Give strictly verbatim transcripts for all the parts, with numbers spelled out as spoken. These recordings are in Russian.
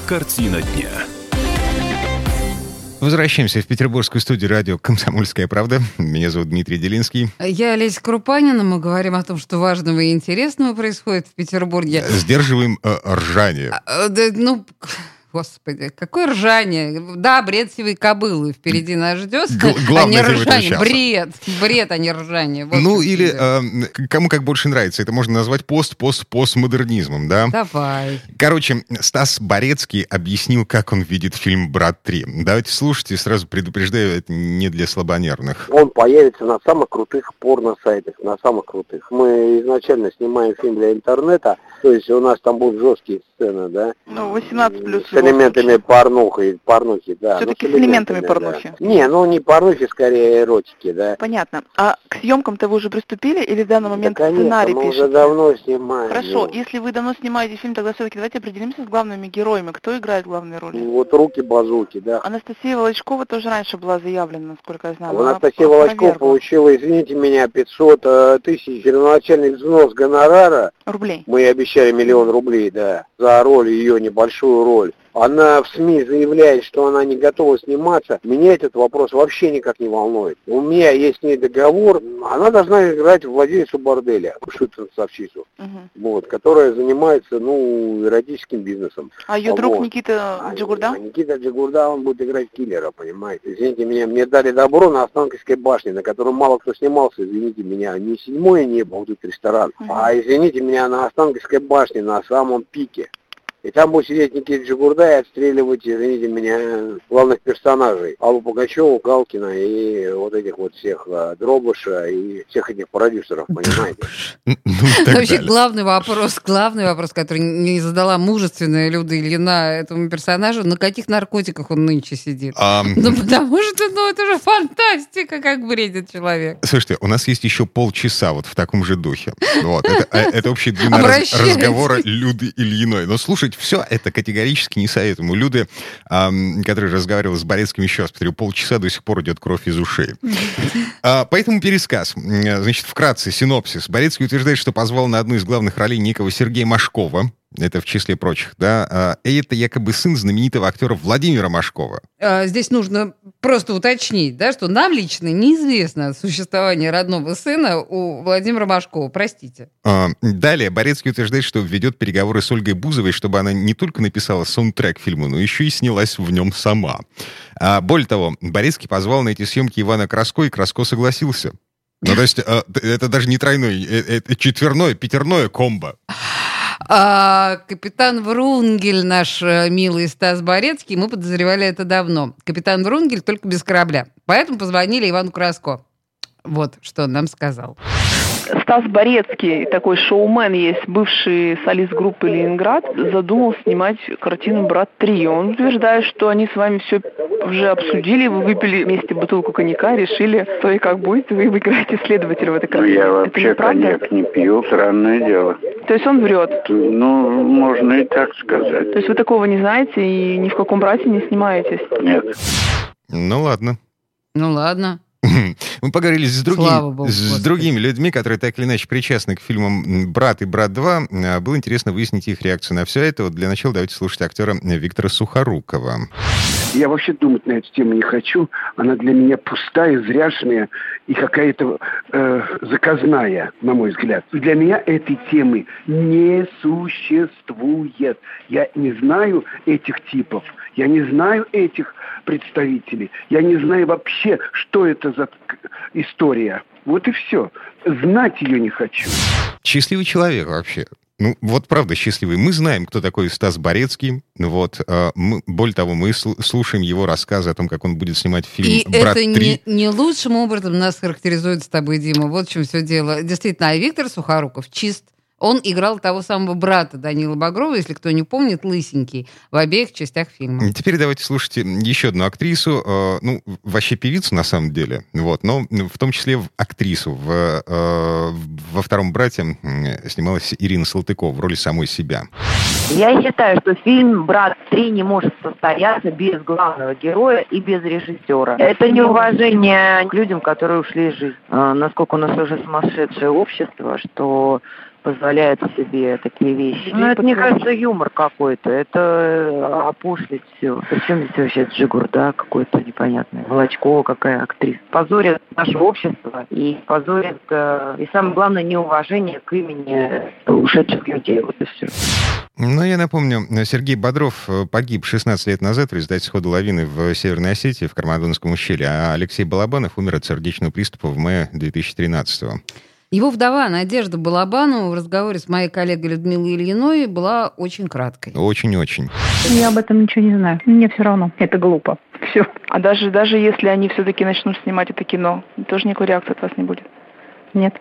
Картина дня. Возвращаемся в петербургскую студию радио «Комсомольская правда». Меня зовут Дмитрий Делинский. Я Олеся Крупанина. Мы говорим о том, что важного и интересного происходит в Петербурге. Сдерживаем э, ржание. А, да, ну, господи, какое ржание. Да, бред сивой кобылы впереди нас ждет. Г- а не ржание. сейчас. Бред. Бред, а не ржание. Вот ну, или э, кому как больше нравится. Это можно назвать пост-пост-постмодернизмом, да? Давай. Короче, Стас Барецкий объяснил, как он видит фильм «Брат три». Давайте слушайте, сразу предупреждаю, это не для слабонервных. Он появится на самых крутых порно-сайтах, на самых крутых. Мы изначально снимаем фильм для интернета, то есть у нас там будут жесткие сцены, да? Ну, восемнадцать плюс. С элементами порнухи, порнухи, да. Все-таки ну, с элементами порнухи. Да. Не, ну не порнухи, скорее эротики, да. Понятно. А к съемкам-то вы уже приступили или в данный момент да, конечно, сценарий мы пишете? уже давно снимаем. Хорошо, ну. если вы давно снимаете фильм, тогда все-таки давайте определимся с главными героями. Кто играет главные роли? Вот руки-базуки, да. Анастасия Волочкова тоже раньше была заявлена, насколько я знаю. Анастасия Волочкова получила, извините меня, пятьсот тысяч первоначальный взнос гонорара. Рублей. Мы обещали миллион рублей, да, за роль, ее небольшую роль. Она в СМИ заявляет, что она не готова сниматься. Меня этот вопрос вообще никак не волнует. У меня есть с ней договор. Она должна играть владелицу борделя, танцовщицу, угу. вот, которая занимается, ну, эротическим бизнесом. А ее друг вот. Никита Джигурда? А, Никита Джигурда, он будет играть киллера, понимаете. Извините меня, мне дали добро на Останкинской башне, на котором мало кто снимался, извините меня, не седьмое небо, вот этот ресторан, угу. а, извините меня, на Останкинской башне, на самом пике. И там будет сидеть Никита Джигурда и отстреливать, извините меня, главных персонажей. Аллу Пугачеву, Галкина и вот этих вот всех а, Дробыша и всех этих продюсеров, понимаете? Вообще главный вопрос, главный вопрос, который не задала мужественная Люда Ильина этому персонажу, на каких наркотиках он нынче сидит? Ну потому что, ну это же фантастика, как бредит человек. Слушайте, у нас есть еще полчаса вот в таком же духе. Вот, это общая длина разговора Люды Ильиной. Но слушай, все это категорически не советуем. У Люды, эм, которая разговаривала с Барецким, еще раз повторю, полчаса до сих пор идет кровь из ушей. а, поэтому пересказ. Значит, вкратце, синопсис. Барецкий утверждает, что позвал на одну из главных ролей некого Сергея Машкова. Это в числе прочих, да. И это якобы сын знаменитого актера Владимира Машкова. Здесь нужно просто уточнить, да, что нам лично неизвестно существование родного сына у Владимира Машкова. Простите. Далее Барецкий утверждает, что ведет переговоры с Ольгой Бузовой, чтобы она не только написала саундтрек к фильму, но еще и снялась в нем сама. Более того, Барецкий позвал на эти съемки Ивана Краско, и Краско согласился. Ну, то есть это даже не тройной, это четверное, пятерное комбо. А, капитан Врунгель, наш милый Стас Барецкий, мы подозревали это давно. Капитан Врунгель только без корабля. Поэтому позвонили Ивану Краско. Вот, что он нам сказал. Стас Барецкий, такой шоумен есть, бывший солист группы «Ленинград», задумал снимать картину «Брат три». Он утверждает, что они с вами все уже обсудили, вы выпили вместе бутылку коньяка, решили, что и как будет, вы играете следователя в этой картине. Ну, я вообще коньяк не пью, странное дело. То есть он врет? Ну, можно и так сказать. То есть вы такого не знаете и ни в каком «Брате» не снимаетесь? Нет. Ну, ладно. Ну, ладно. Мы поговорили с, другим, Богу, с другими людьми, которые так или иначе причастны к фильмам «Брат» и «Брат два». Было интересно выяснить их реакцию на все это. Вот для начала давайте слушать актера Виктора Сухорукова. Я вообще думать на эту тему не хочу. Она для меня пустая, зряшная и какая-то э, заказная, на мой взгляд. Для меня этой темы не существует. Я не знаю этих типов. Я не знаю этих представителей. Я не знаю вообще, что это за история. Вот и все. Знать ее не хочу. Счастливый человек вообще. Ну, вот правда счастливый. Мы знаем, кто такой Стас Барецкий. Вот, э, мы, более того, мы слушаем его рассказы о том, как он будет снимать фильм и «Брат три». И это не, не лучшим образом нас характеризует с тобой, Дима. Вот в чем все дело. Действительно, а Виктор Сухоруков чист. Он играл того самого брата Данила Багрова, если кто не помнит, лысенький, в обеих частях фильма. Теперь давайте слушайте еще одну актрису, э, ну, вообще певицу на самом деле, вот, но в том числе в актрису. В, э, во «Втором брате» снималась Ирина Салтыкова в роли самой себя. Я считаю, что фильм «Брат три» не может состояться без главного героя и без режиссера. Это неуважение к людям, которые ушли из жизни. А, насколько у нас уже сумасшедшее общество, что позволяет себе такие вещи. Ну, это, мне кажется, юмор какой-то. Это опошлить все. Причем здесь вообще Джигурда какой-то непонятный. Волочкова какая актриса. Позорит наше общество и позорит, и самое главное, неуважение к имени ушедших людей. Вот и все. Ну, я напомню, Сергей Бодров погиб шестнадцать лет назад в результате схода лавины в Северной Осетии, в Кармадонском ущелье, а Алексей Балабанов умер от сердечного приступа в мае две тысячи тринадцатого. Его вдова Надежда Балабанова в разговоре с моей коллегой Людмилой Ильиной была очень краткой. Очень-очень. Я об этом ничего не знаю. Мне все равно. Это глупо. Все. А даже, даже если они все-таки начнут снимать это кино, тоже никакой реакции от вас не будет? Нет.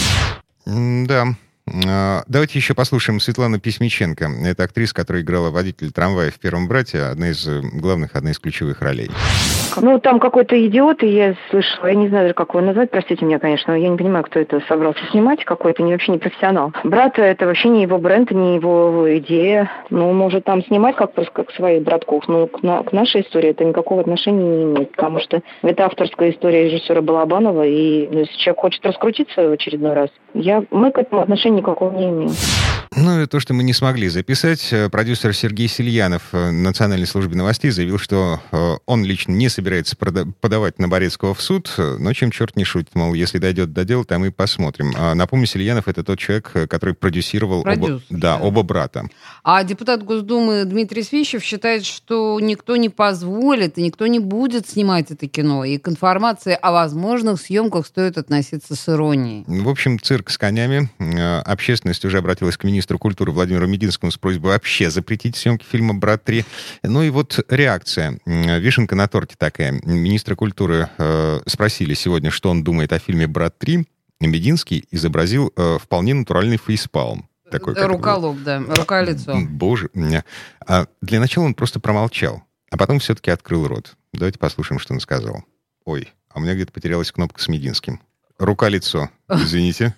Да. Давайте еще послушаем Светлану Письмиченко. Это актриса, которая играла водителя трамвая в «Первом брате», одна из главных, одна из ключевых ролей. Ну, там какой-то идиот, и я слышала, я не знаю даже, как его назвать, простите меня, конечно, я не понимаю, кто это собрался снимать, какой-то не, вообще не профессионал. «Брат» — это вообще не его бренд, не его идея. Ну, может там снимать как просто как своих братков, но к, на, к нашей истории это никакого отношения не имеет, потому что это авторская история режиссера Балабанова, и ну, если человек хочет раскрутиться в очередной раз, я, мы к этому отношения никакого не имеем. Ну, и то, что мы не смогли записать, продюсер Сергей Сельянов Национальной службе новостей заявил, что он лично не собирается подавать Наборецкого в суд, но чем черт не шутит, мол, если дойдет до дела, там и посмотрим. Напомню, Сельянов — это тот человек, который продюсировал оба, да, оба брата. А депутат Госдумы Дмитрий Свищев считает, что никто не позволит и никто не будет снимать это кино, и к информации о возможных съемках стоит относиться с иронией. В общем, цирк с конями. Общественность уже обратилась к министру культуры Владимиру Мединскому с просьбой вообще запретить съемки фильма «Брат три». Ну и вот реакция. Вишенка на торте такая. Министра культуры э, спросили сегодня, что он думает о фильме «Брат три». Мединский изобразил э, вполне натуральный фейспалм. Такой, Руколоб, да. Рука-лицо. Боже. А для начала он просто промолчал, а потом все-таки открыл рот. Давайте послушаем, что он сказал. Ой, а у меня где-то потерялась кнопка с Мединским. Рука-лицо. Извините.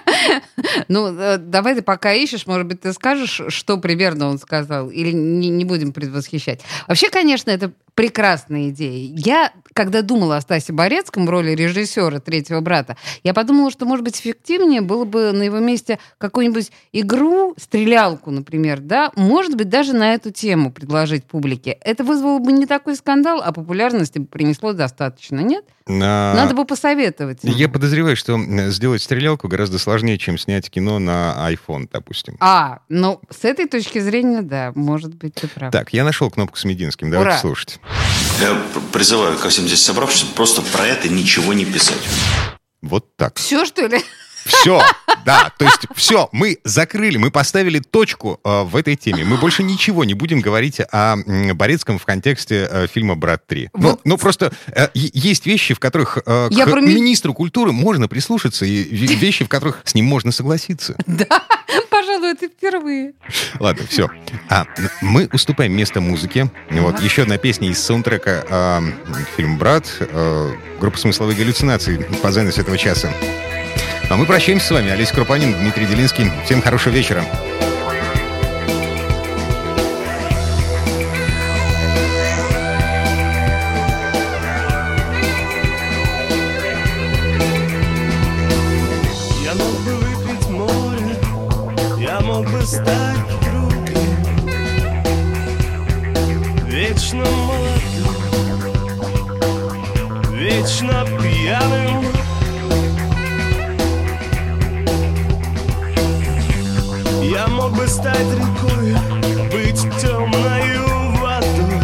Ну, давай ты пока ищешь, может быть, ты скажешь, что примерно он сказал, или не, не будем предвосхищать. Вообще, конечно, это прекрасная идея. Я, когда думала о Стасе Борецком в роли режиссера «Третьего брата», я подумала, что, может быть, эффективнее было бы на его месте какую-нибудь игру, стрелялку, например, да, может быть, даже на эту тему предложить публике. Это вызвало бы не такой скандал, а популярности бы принесло достаточно, нет? А... Надо бы посоветовать. Я подозреваю, что сделать стрелялку гораздо сложнее, чем снять кино на iPhone, допустим. А, ну, с этой точки зрения, да, может быть, ты прав. Так, я нашел кнопку с Мединским, давайте Ура. слушать. Я призываю ко всем здесь собравшимся просто про это ничего не писать. Вот так. Все, что ли? Все, да, то есть все, мы закрыли, мы поставили точку э, в этой теме. Мы больше ничего не будем говорить о э, Борецком в контексте э, фильма «Брат три». Вот. Ну, ну, просто э, есть вещи, в которых э, к про... министру культуры можно прислушаться, и вещи, в которых с ним можно согласиться. Да, пожалуй, это впервые. Ладно, все. А, мы уступаем место музыке. Вот, еще одна песня из саундтрека э, фильма «Брат», э, группа «Смысловые галлюцинации» по занавесу этого часа. А мы прощаемся с вами. Олеся Крупанин, Дмитрий Делинский. Всем хорошего вечера. Я мог бы выпить море, я мог бы стать другим, вечно молодым, вечно пьяным. Я мог бы стать рекой, быть темною водой,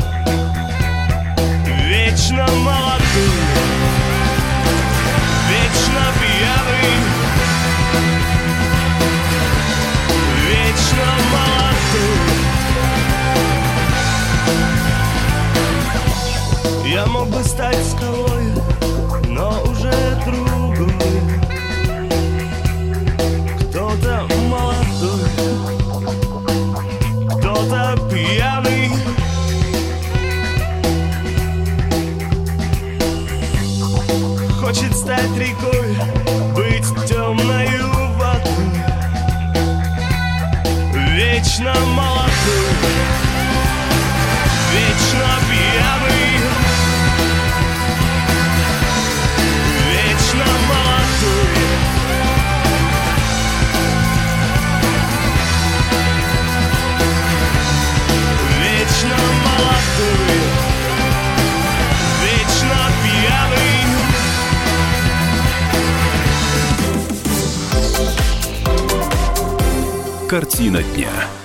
вечно молодым, вечно пьяный, вечно молодым. Я мог бы стать скалой, но уже другой. Кто-то молодой, кто-то пьяный. Картина дня.